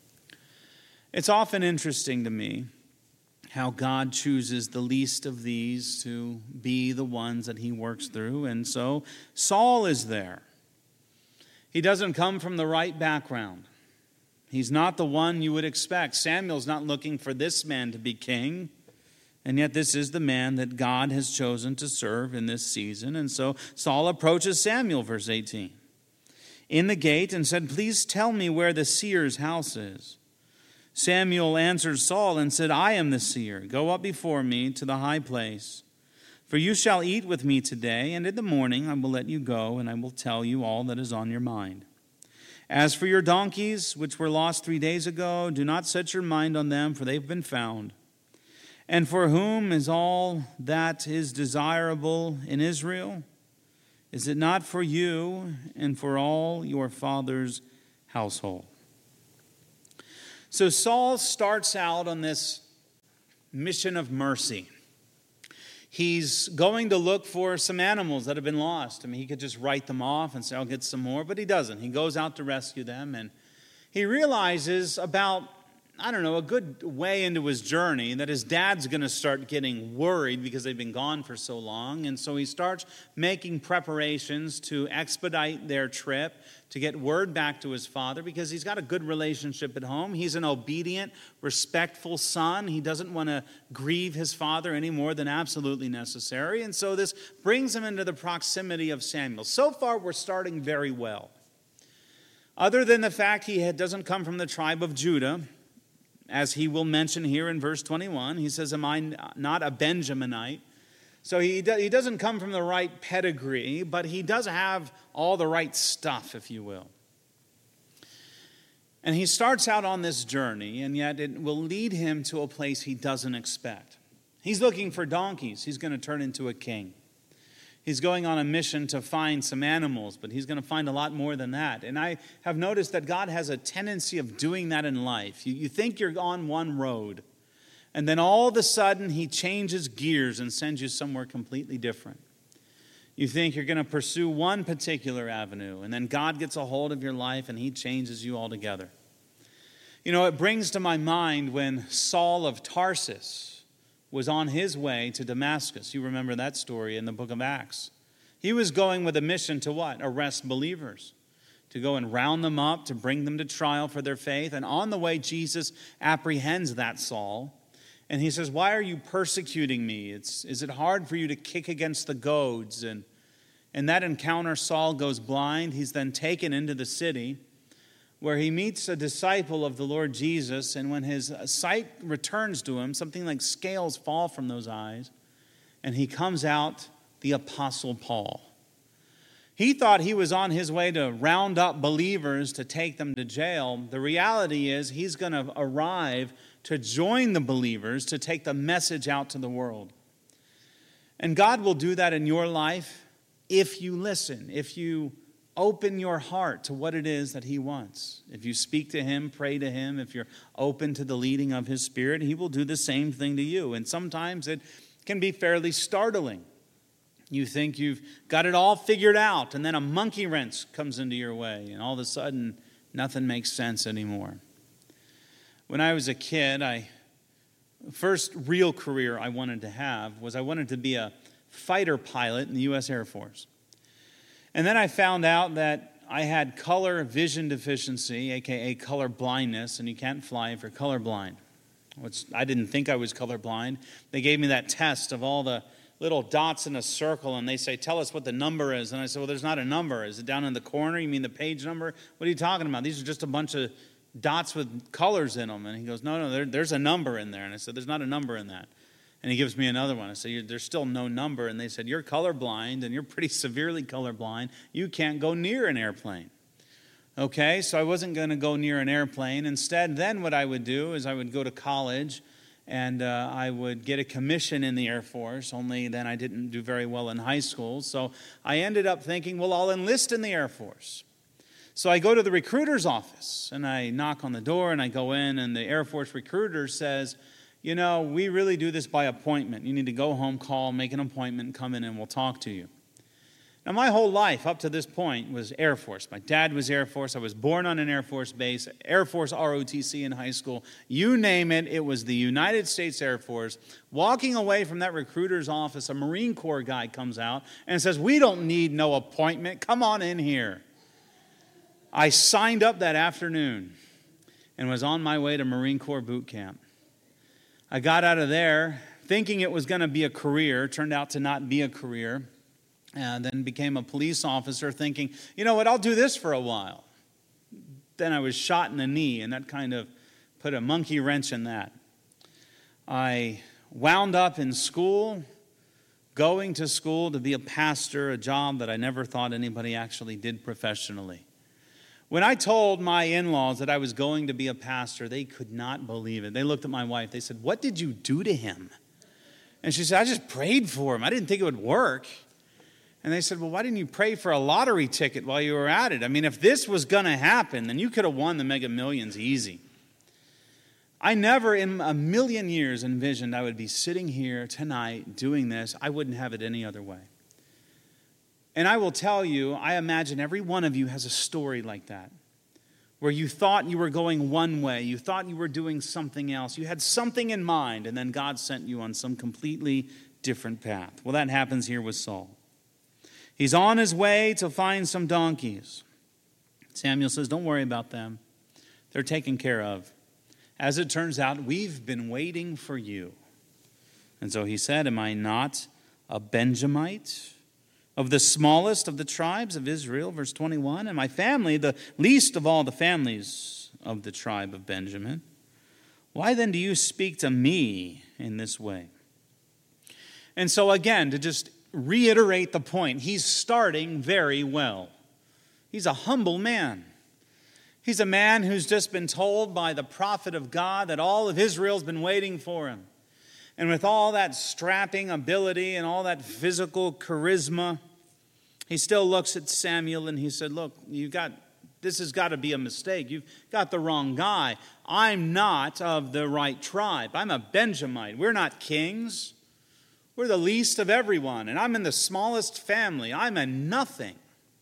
It's often interesting to me how God chooses the least of these to be the ones that he works through. And so Saul is there. He doesn't come from the right background. He's not the one you would expect. Samuel's not looking for this man to be king. And yet this is the man that God has chosen to serve in this season. And so Saul approaches Samuel, verse eighteen, in the gate and said, please tell me where the seer's house is. Samuel answered Saul and said, I am the seer. Go up before me to the high place. For you shall eat with me today, and in the morning I will let you go, and I will tell you all that is on your mind. As for your donkeys, which were lost three days ago, do not set your mind on them, for they've been found. And for whom is all that is desirable in Israel? Is it not for you and for all your father's household?" So Saul starts out on this mission of mercy. He's going to look for some animals that have been lost. I mean, he could just write them off and say, "I'll get some more," but he doesn't. He goes out to rescue them, and he realizes about, I don't know, a good way into his journey that his dad's going to start getting worried because they've been gone for so long. And so he starts making preparations to expedite their trip, to get word back to his father, because he's got a good relationship at home. He's an obedient, respectful son. He doesn't want to grieve his father any more than absolutely necessary. And so this brings him into the proximity of Samuel. So far, we're starting very well. Other than the fact he doesn't come from the tribe of Judah, as he will mention here in verse twenty-one, he says, "Am I not a Benjaminite?" So he, do, he doesn't come from the right pedigree, but he does have all the right stuff, if you will. And he starts out on this journey, and yet it will lead him to a place he doesn't expect. He's looking for donkeys. He's going to turn into a king. He's going on a mission to find some animals, but he's going to find a lot more than that. And I have noticed that God has a tendency of doing that in life. You, you think you're on one road, and then all of a sudden he changes gears and sends you somewhere completely different. You think you're going to pursue one particular avenue, and then God gets a hold of your life and he changes you altogether. You know, it brings to my mind when Saul of Tarsus was on his way to Damascus. You remember that story in the book of Acts. He was going with a mission to what? Arrest believers, to go and round them up, to bring them to trial for their faith. And on the way, Jesus apprehends that Saul. And he says, "Why are you persecuting me? It's, is it hard for you to kick against the goads?" And in that encounter, Saul goes blind. He's then taken into the city, where he meets a disciple of the Lord Jesus, and when his sight returns to him, something like scales fall from those eyes, and he comes out the Apostle Paul. He thought he was on his way to round up believers to take them to jail. The reality is he's going to arrive to join the believers, to take the message out to the world. And God will do that in your life if you listen, if you open your heart to what it is that he wants. If you speak to him, pray to him, if you're open to the leading of his Spirit, he will do the same thing to you. And sometimes it can be fairly startling. You think you've got it all figured out, and then a monkey wrench comes into your way, and all of a sudden, nothing makes sense anymore. When I was a kid, I first real career I wanted to have was I wanted to be a fighter pilot in the U S Air Force. And then I found out that I had color vision deficiency, aka color blindness, and you can't fly if you're colorblind. Which I didn't think I was colorblind. They gave me that test of all the little dots in a circle, and they say, "Tell us what the number is." And I said, "Well, there's not a number. Is it down in the corner? You mean the page number? What are you talking about? These are just a bunch of dots with colors in them." And he goes, "No, no, there, there's a number in there." And I said, "There's not a number in that." And he gives me another one. I said, "There's still no number." And they said, "You're colorblind, and you're pretty severely colorblind. You can't go near an airplane." Okay, so I wasn't going to go near an airplane. Instead, then what I would do is I would go to college, and uh, I would get a commission in the Air Force, only then I didn't do very well in high school. So I ended up thinking, well, I'll enlist in the Air Force. So I go to the recruiter's office, and I knock on the door, and I go in, and the Air Force recruiter says, "You know, we really do this by appointment. You need to go home, call, make an appointment, come in, and we'll talk to you." Now, my whole life up to this point was Air Force. My dad was Air Force. I was born on an Air Force base, Air Force R O T C in high school. You name it, it was the United States Air Force. Walking away from that recruiter's office, a Marine Corps guy comes out and says, "We don't need no appointment. Come on in here." I signed up that afternoon and was on my way to Marine Corps boot camp. I got out of there thinking it was going to be a career. Turned out to not be a career. And then became a police officer thinking, you know what, I'll do this for a while. Then I was shot in the knee, and that kind of put a monkey wrench in that. I wound up in school, going to school to be a pastor, a job that I never thought anybody actually did professionally. When I told my in-laws that I was going to be a pastor, they could not believe it. They looked at my wife. They said, "What did you do to him?" And she said, "I just prayed for him. I didn't think it would work." And they said, "Well, why didn't you pray for a lottery ticket while you were at it? I mean, if this was going to happen, then you could have won the Mega Millions easy." I never in a million years envisioned I would be sitting here tonight doing this. I wouldn't have it any other way. And I will tell you, I imagine every one of you has a story like that, where you thought you were going one way, you thought you were doing something else, you had something in mind, and then God sent you on some completely different path. Well, that happens here with Saul. He's on his way to find some donkeys. Samuel says, "Don't worry about them. They're taken care of. As it turns out, we've been waiting for you." And so he said, "Am I not a Benjamite, of the smallest of the tribes of Israel?" Verse twenty-one, "And my family, the least of all the families of the tribe of Benjamin. Why then do you speak to me in this way?" And so again, to just reiterate the point, he's starting very well. He's a humble man. He's a man who's just been told by the prophet of God that all of Israel's been waiting for him. And with all that strapping ability and all that physical charisma, he still looks at Samuel and he said, "Look, you got this has got to be a mistake. You've got the wrong guy. I'm not of the right tribe. I'm a Benjamite. We're not kings. We're the least of everyone, and I'm in the smallest family. I'm a nothing."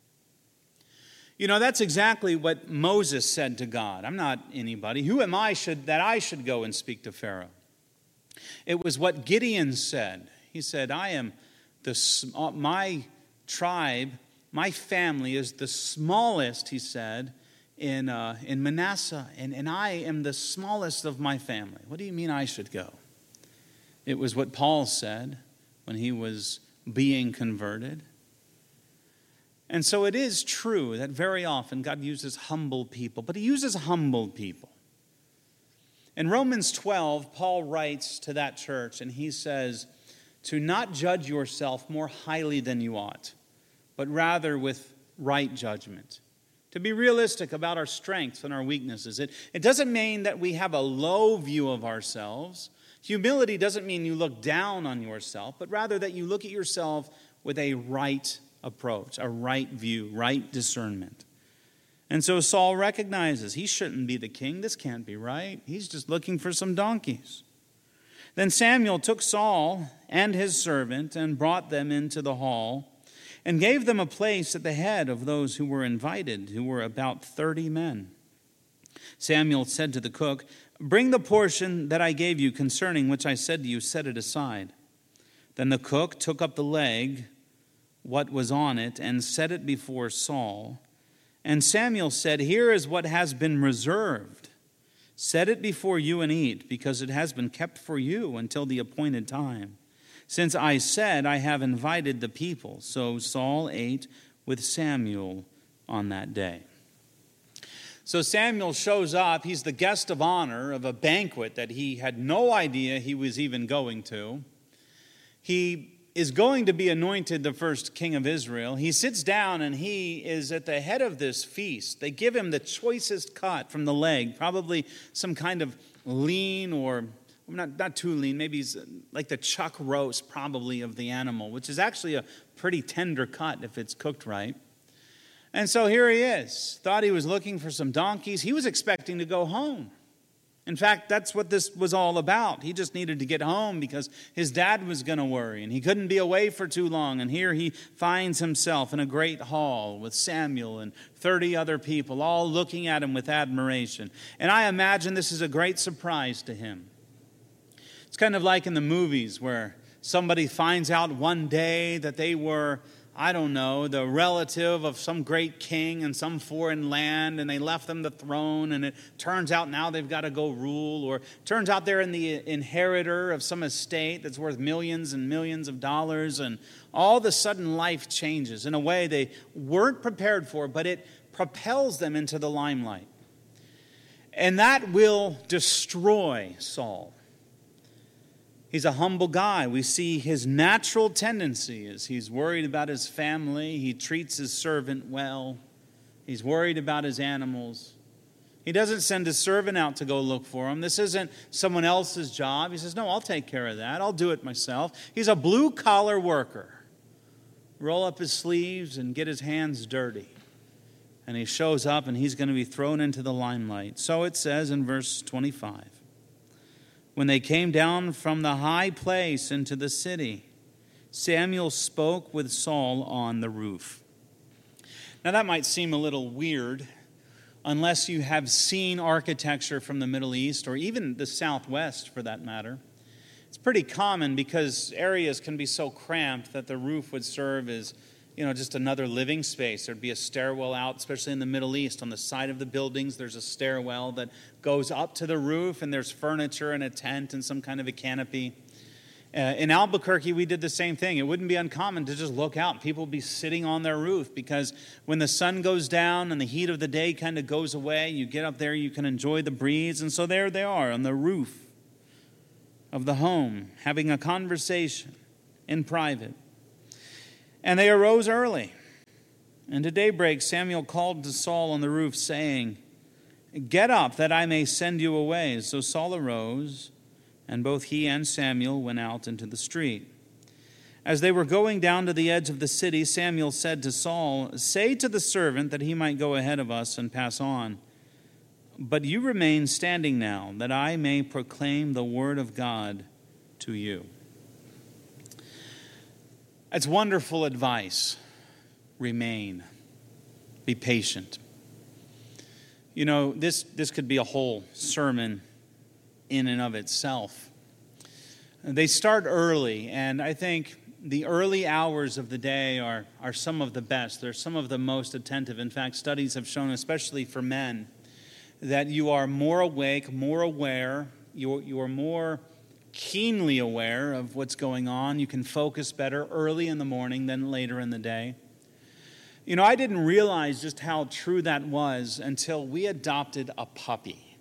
You know, that's exactly what Moses said to God. "I'm not anybody. Who am I should that I should go and speak to Pharaoh?" It was what Gideon said. He said, "I am the my tribe, my family is the smallest," he said, in uh, in Manasseh, and, and I am the smallest of my family. What do you mean I should go? It was what Paul said when he was being converted. And so it is true that very often God uses humble people, but he uses humble people. In Romans twelve, Paul writes to that church, and he says, "To not judge yourself more highly than you ought, but rather with right judgment." To be realistic about our strengths and our weaknesses. It, it doesn't mean that we have a low view of ourselves. Humility doesn't mean you look down on yourself, but rather that you look at yourself with a right approach, a right view, right discernment. And so Saul recognizes he shouldn't be the king. This can't be right. He's just looking for some donkeys. Then Samuel took Saul and his servant and brought them into the hall and gave them a place at the head of those who were invited, who were about thirty men. Samuel said to the cook, "Bring the portion that I gave you concerning which I said to you, set it aside." Then the cook took up the leg, what was on it, and set it before Saul. And Samuel said, "Here is what has been reserved. Set it before you and eat, because it has been kept for you until the appointed time. Since I said, I have invited the people." So Saul ate with Samuel on that day. So Samuel shows up. He's the guest of honor of a banquet that he had no idea he was even going to. He is going to be anointed the first king of Israel. He sits down and he is at the head of this feast. They give him the choicest cut from the leg, probably some kind of lean or not, not too lean, maybe like the chuck roast probably of the animal, which is actually a pretty tender cut if it's cooked right. And so here he is. Thought he was looking for some donkeys. He was expecting to go home. In fact, that's what this was all about. He just needed to get home because his dad was going to worry, and he couldn't be away for too long. And here he finds himself in a great hall with Samuel and thirty other people, all looking at him with admiration. And I imagine this is a great surprise to him. It's kind of like in the movies where somebody finds out one day that they were, I don't know, the relative of some great king in some foreign land, and they left them the throne, and it turns out now they've got to go rule, or turns out they're in the inheritor of some estate that's worth millions and millions of dollars, and all of a sudden life changes in a way they weren't prepared for, but it propels them into the limelight. And that will destroy Saul. He's a humble guy. We see his natural tendency is he's worried about his family. He treats his servant well. He's worried about his animals. He doesn't send his servant out to go look for him. This isn't someone else's job. He says, no, I'll take care of that. I'll do it myself. He's a blue-collar worker. Roll up his sleeves and get his hands dirty. And he shows up and he's going to be thrown into the limelight. So it says in verse twenty-five, when they came down from the high place into the city, Samuel spoke with Saul on the roof. Now that might seem a little weird unless you have seen architecture from the Middle East or even the Southwest for that matter. It's pretty common because areas can be so cramped that the roof would serve as, you know, just another living space. There'd be a stairwell out, especially in the Middle East. On the side of the buildings, there's a stairwell that goes up to the roof, and there's furniture and a tent and some kind of a canopy. Uh, in Albuquerque, we did the same thing. It wouldn't be uncommon to just look out. People would be sitting on their roof because when the sun goes down and the heat of the day kind of goes away, you get up there, you can enjoy the breeze. And so there they are on the roof of the home, having a conversation in private. And they arose early. And at daybreak, Samuel called to Saul on the roof, saying, "Get up, that I may send you away." So Saul arose, and both he and Samuel went out into the street. As they were going down to the edge of the city, Samuel said to Saul, "Say to the servant that he might go ahead of us and pass on. But you remain standing now, that I may proclaim the word of God to you." That's wonderful advice. Remain. Be patient. You know, this, this could be a whole sermon in and of itself. They start early, and I think the early hours of the day are, are some of the best. They're some of the most attentive. In fact, studies have shown, especially for men, that you are more awake, more aware, you, you are more keenly aware of what's going on. You can focus better early in the morning than later in the day. You know, I didn't realize just how true that was until we adopted a puppy.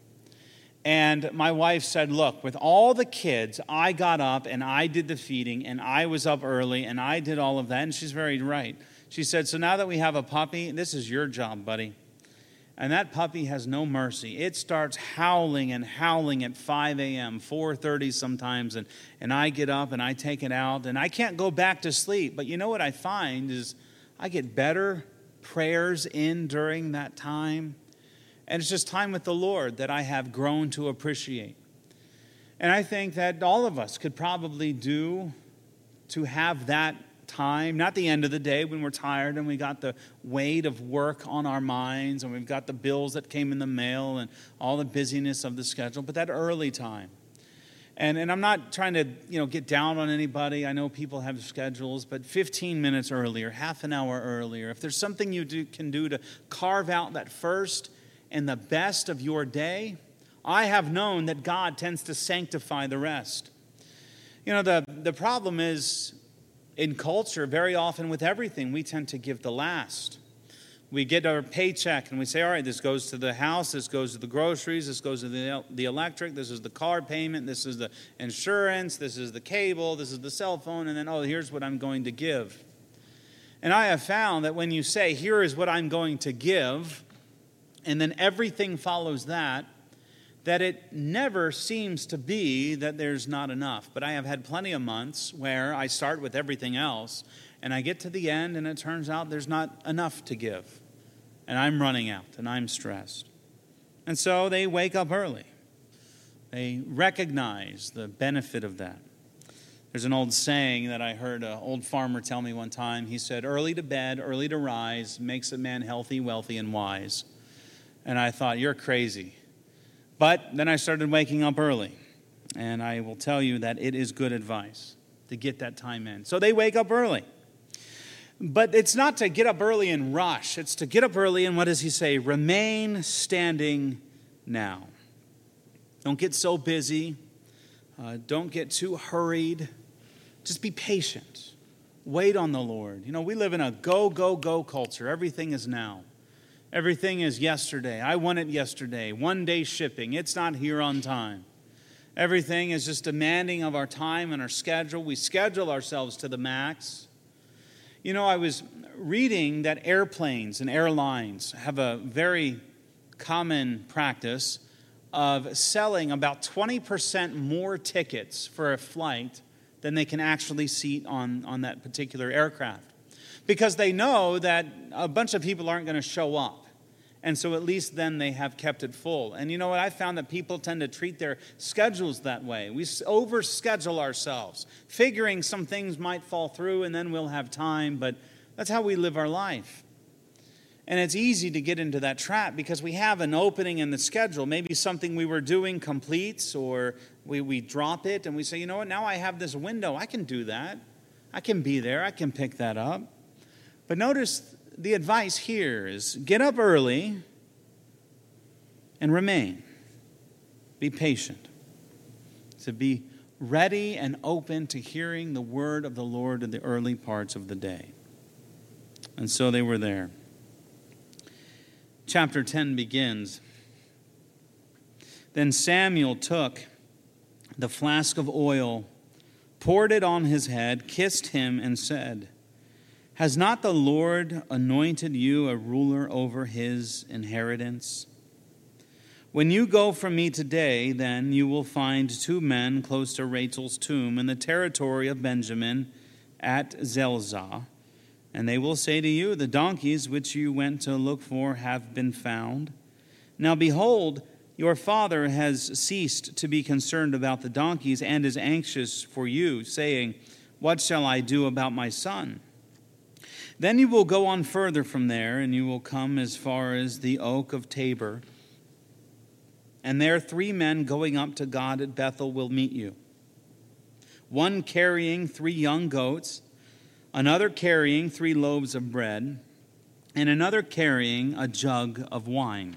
And my wife said, look, with all the kids, I got up and I did the feeding and I was up early and I did all of that. And she's very right. She said, so now that we have a puppy, this is your job, buddy. And that puppy has no mercy. It starts howling and howling at five a.m., four thirty sometimes, and, and I get up and I take it out, and I can't go back to sleep. But you know what I find is I get better prayers in during that time, and it's just time with the Lord that I have grown to appreciate. And I think that all of us could probably do to have that time, not the end of the day when we're tired and we got the weight of work on our minds and we've got the bills that came in the mail and all the busyness of the schedule, but that early time. And and I'm not trying to, you know, get down on anybody. I know people have schedules, but fifteen minutes earlier, half an hour earlier, if there's something you do, can do to carve out that first and the best of your day, I have known that God tends to sanctify the rest. You know, the, the problem is, in culture, very often with everything, we tend to give the last. We get our paycheck and we say, all right, this goes to the house, this goes to the groceries, this goes to the, the electric, this is the car payment, this is the insurance, this is the cable, this is the cell phone, and then, oh, here's what I'm going to give. And I have found that when you say, here is what I'm going to give, and then everything follows that, that it never seems to be that there's not enough. But I have had plenty of months where I start with everything else, and I get to the end, and it turns out there's not enough to give. And I'm running out, and I'm stressed. And so they wake up early. They recognize the benefit of that. There's an old saying that I heard an old farmer tell me one time. He said, early to bed, early to rise, makes a man healthy, wealthy, and wise. And I thought, you're crazy. But then I started waking up early, and I will tell you that it is good advice to get that time in. So they wake up early. But it's not to get up early and rush. It's to get up early and what does he say? Remain standing now. Don't get so busy. Uh, don't get too hurried. Just be patient. Wait on the Lord. You know, we live in a go, go, go culture. Everything is now. Everything is yesterday. I want it yesterday. One day shipping. It's not here on time. Everything is just demanding of our time and our schedule. We schedule ourselves to the max. You know, I was reading that airplanes and airlines have a very common practice of selling about twenty percent more tickets for a flight than they can actually seat on, on that particular aircraft. Because they know that a bunch of people aren't going to show up. And so at least then they have kept it full. And you know what? I found that people tend to treat their schedules that way. We overschedule ourselves, figuring some things might fall through and then we'll have time. But that's how we live our life. And it's easy to get into that trap because we have an opening in the schedule. Maybe something we were doing completes, or we, we drop it and we say, you know what? Now I have this window. I can do that. I can be there. I can pick that up. But notice the advice here is get up early and remain. Be patient. To be ready and open to hearing the word of the Lord in the early parts of the day. And so they were there. Chapter ten begins. Then Samuel took the flask of oil, poured it on his head, kissed him, and said, "Has not the Lord anointed you a ruler over his inheritance? When you go from me today, then you will find two men close to Rachel's tomb in the territory of Benjamin at Zelzah. And they will say to you, the donkeys which you went to look for have been found. Now behold, your father has ceased to be concerned about the donkeys and is anxious for you, saying, what shall I do about my son? Then you will go on further from there, and you will come as far as the oak of Tabor. And there three men going up to God at Bethel will meet you. One carrying three young goats, another carrying three loaves of bread, and another carrying a jug of wine."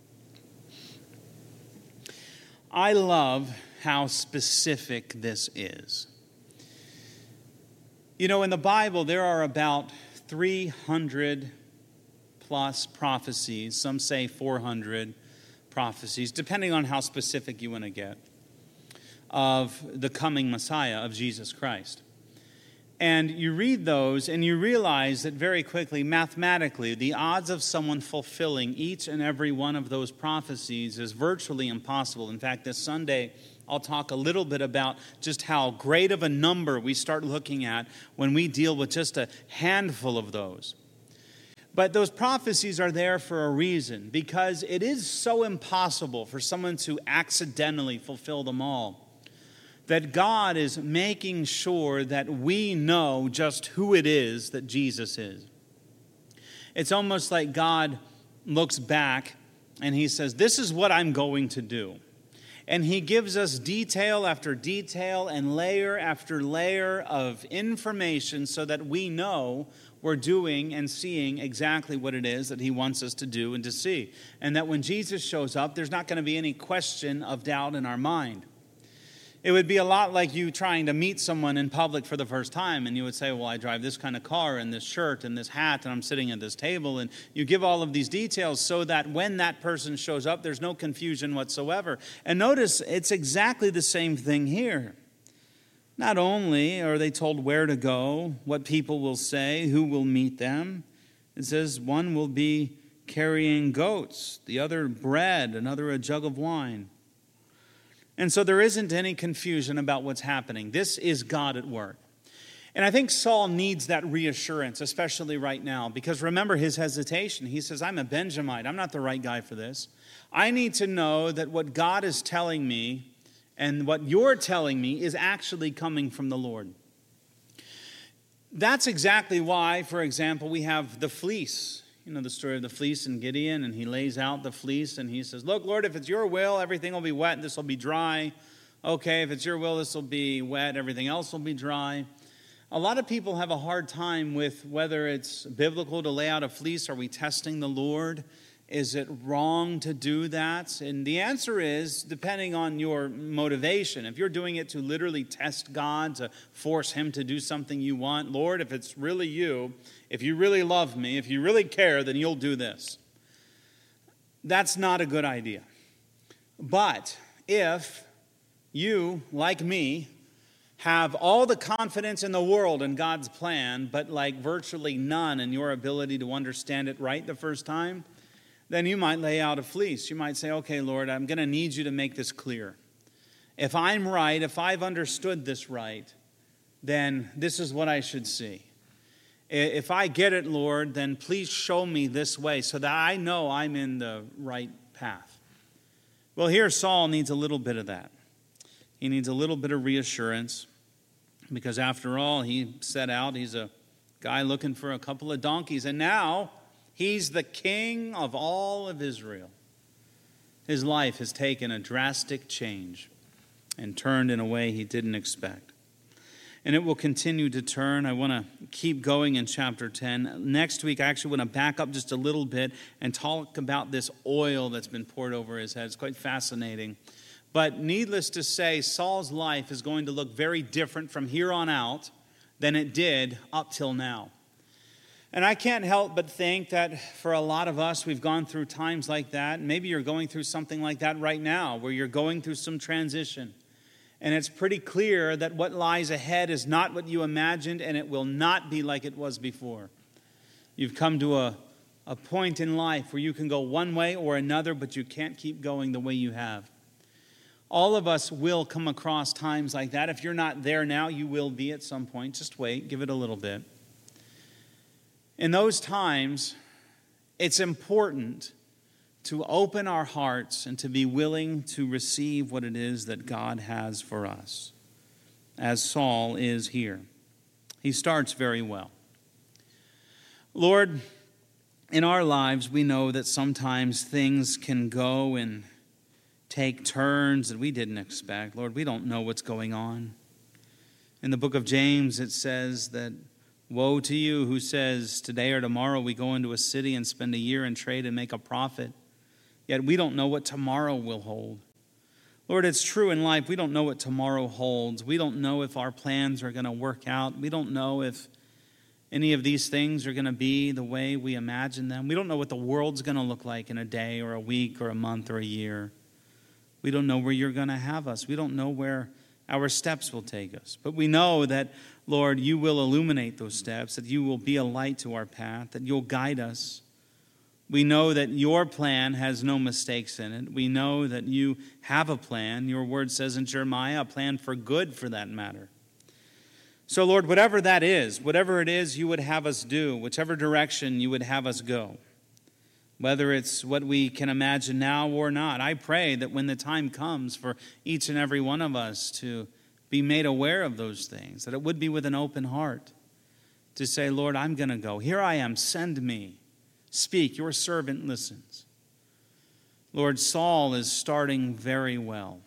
I love how specific this is. You know, in the Bible, there are about three hundred plus prophecies. Some say four hundred prophecies, depending on how specific you want to get, of the coming Messiah, of Jesus Christ. And you read those and you realize that very quickly, mathematically, the odds of someone fulfilling each and every one of those prophecies is virtually impossible. In fact, this Sunday, I'll talk a little bit about just how great of a number we start looking at when we deal with just a handful of those. But those prophecies are there for a reason, because it is so impossible for someone to accidentally fulfill them all, that God is making sure that we know just who it is that Jesus is. It's almost like God looks back and he says, this is what I'm going to do. And he gives us detail after detail and layer after layer of information so that we know we're doing and seeing exactly what it is that he wants us to do and to see. And that when Jesus shows up, there's not going to be any question of doubt in our mind. It would be a lot like you trying to meet someone in public for the first time, and you would say, well, I drive this kind of car and this shirt and this hat, and I'm sitting at this table, and you give all of these details so that when that person shows up, there's no confusion whatsoever. And notice, it's exactly the same thing here. Not only are they told where to go, what people will say, who will meet them, it says one will be carrying goats, the other bread, another a jug of wine. And so there isn't any confusion about what's happening. This is God at work. And I think Saul needs that reassurance, especially right now, because remember his hesitation. He says, I'm a Benjamite. I'm not the right guy for this. I need to know that what God is telling me and what you're telling me is actually coming from the Lord. That's exactly why, for example, we have the fleece. You know the story of the fleece and Gideon, and he lays out the fleece, and he says, look, Lord, if it's your will, everything will be wet, and this will be dry. Okay, if it's your will, this will be wet, everything else will be dry. A lot of people have a hard time with whether it's biblical to lay out a fleece. Are we testing the Lord? Is it wrong to do that? And the answer is, depending on your motivation. If you're doing it to literally test God, to force him to do something you want, Lord, if it's really you, if you really love me, if you really care, then you'll do this. That's not a good idea. But if You, like me, have all the confidence in the world in God's plan, but like virtually none in your ability to understand it right the first time, then you might lay out a fleece. You might say, okay, Lord, I'm going to need you to make this clear. If I'm right, if I've understood this right, then this is what I should see. If I get it, Lord, then please show me this way so that I know I'm in the right path. Well, here Saul needs a little bit of that. He needs a little bit of reassurance because after all, he set out, he's a guy looking for a couple of donkeys, and now he's the king of all of Israel. His life has taken a drastic change and turned in a way he didn't expect. And it will continue to turn. I want to keep going in chapter ten. Next week, I actually want to back up just a little bit and talk about this oil that's been poured over his head. It's quite fascinating. But needless to say, Saul's life is going to look very different from here on out than it did up till now. And I can't help but think that for a lot of us, we've gone through times like that. Maybe you're going through something like that right now, where you're going through some transition. And it's pretty clear that what lies ahead is not what you imagined, and it will not be like it was before. You've come to a, a point in life where you can go one way or another, but you can't keep going the way you have. All of us will come across times like that. If you're not there now, you will be at some point. Just wait, give it a little bit. In those times, it's important to open our hearts and to be willing to receive what it is that God has for us, as Saul is here. He starts very well. Lord, in our lives, we know that sometimes things can go and take turns that we didn't expect. Lord, we don't know what's going on. In the book of James, it says that, woe to you who says, today or tomorrow we go into a city and spend a year in trade and make a profit. Yet we don't know what tomorrow will hold. Lord, it's true in life. We don't know what tomorrow holds. We don't know if our plans are going to work out. We don't know if any of these things are going to be the way we imagine them. We don't know what the world's going to look like in a day or a week or a month or a year. We don't know where you're going to have us. We don't know where our steps will take us. But we know that, Lord, you will illuminate those steps, that you will be a light to our path, that you'll guide us. We know that your plan has no mistakes in it. We know that you have a plan. Your word says in Jeremiah, a plan for good for that matter. So, Lord, whatever that is, whatever it is you would have us do, whichever direction you would have us go, whether it's what we can imagine now or not, I pray that when the time comes for each and every one of us to be made aware of those things, that it would be with an open heart to say, Lord, I'm going to go. Here I am, send me. Speak, your servant listens. Lord, Saul is starting very well.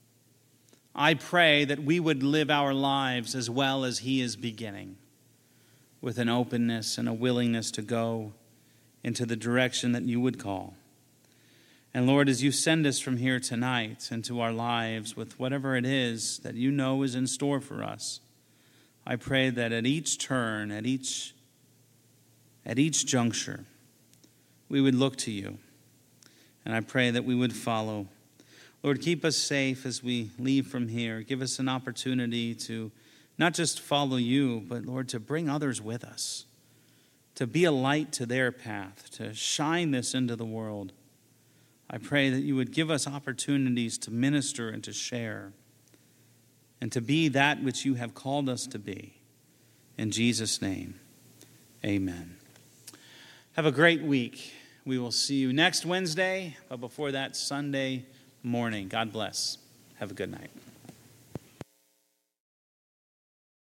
I pray that we would live our lives as well as he is beginning, with an openness and a willingness to go into the direction that you would call. And Lord, as you send us from here tonight into our lives with whatever it is that you know is in store for us, I pray that at each turn, at each, at each juncture, we would look to you. And I pray that we would follow. Lord, keep us safe as we leave from here. Give us an opportunity to not just follow you, but Lord, to bring others with us, to be a light to their path, to shine this into the world. I pray that you would give us opportunities to minister and to share and to be that which you have called us to be. In Jesus' name, amen. Have a great week. We will see you next Wednesday, but before that, Sunday morning. God bless. Have a good night.